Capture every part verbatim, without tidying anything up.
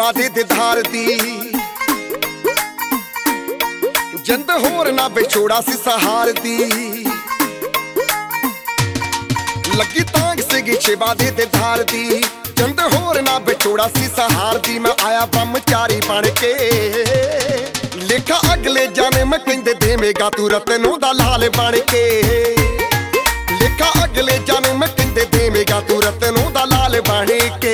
शिवा दे दीदार दी। जिंद होर ना विछोड़ा सी सहार दी। लगी तांग सीगी शिवा दे दीदार दी। जिंद होर ना विछोड़ा सी सहार दी। मैं आया ब्रह्मचारी बन के लिखा अगले जाने मैं कहंदे देवेगा तू रतनों दा लाल बन के। लिखा अगले जाने मैं कहंदे देवेगा तू रतनों दा लाल बन के।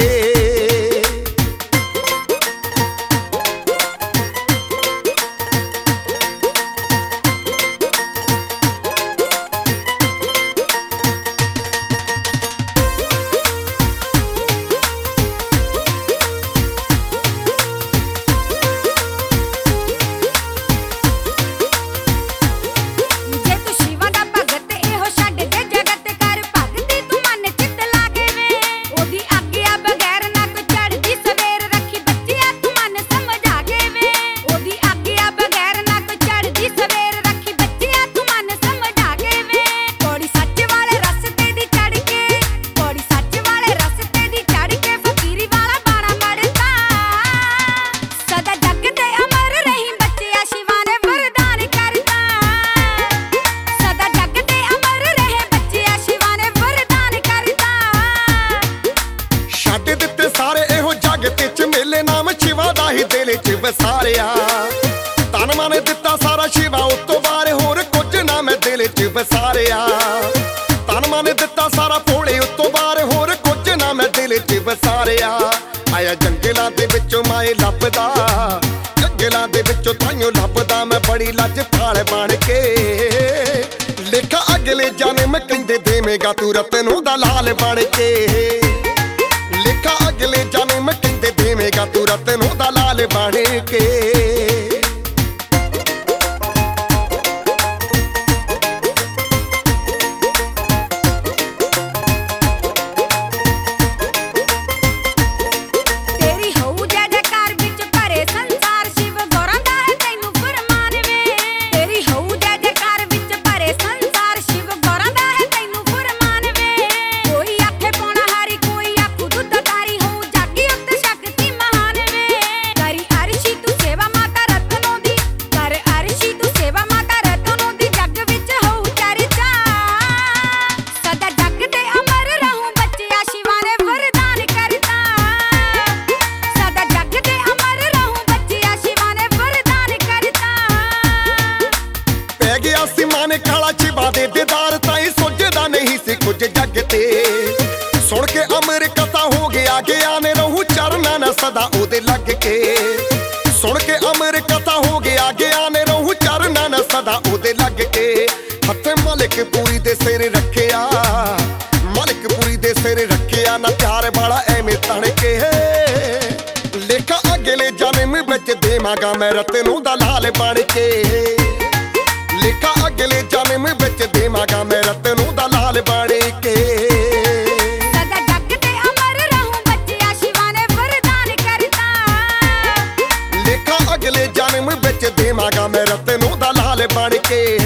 वसारिया तन मन दिता सारा शिवा उत्तों बारे होर कुछ ना मैं दिल च वसारिया। तन मन दिता सारा भोले उत्तों बारे होर कुछ ना मैं दिल च वसारिया। आया जंगलां दे विचों माए लभदा जंगलां दे विचों ताइयों लभदा मैं बड़ी लजपाल बन के। लिखा अगले जाने मैं कहंदे देवेगा तू रतनों दा लाल बन के। लिखा अगले जाने मैं कहंदे देवेगा तू रतनों दा लाल बन के। काला शिवा दे दीदार ताई सोचदा नहीं सी कुछ जग ते। सुन के अमर कथा हो गया गया ने रहू चरना न सदा ओदे लग के। सुन के अमर कथा हो गया गया ने रहू चरना न सदा ओदे लग के। हथ मलिक पूरी दे सिर रखिया मलिक पूरी दे सिर रखिया ना प्यार वाला एवें तण के। लिखा अगले जन्म विच देवांगा मैं रतनों दा लाल बन के। लिखा अगले जन्म विच देवांगा मैं रतनों दा लाल बन के। सदा जग ते अमर रहूं बच्चिया शिवा ने वरदान करता। लिखा अगले जन्म विच देवांगा मैं रतनों दा लाल बन के।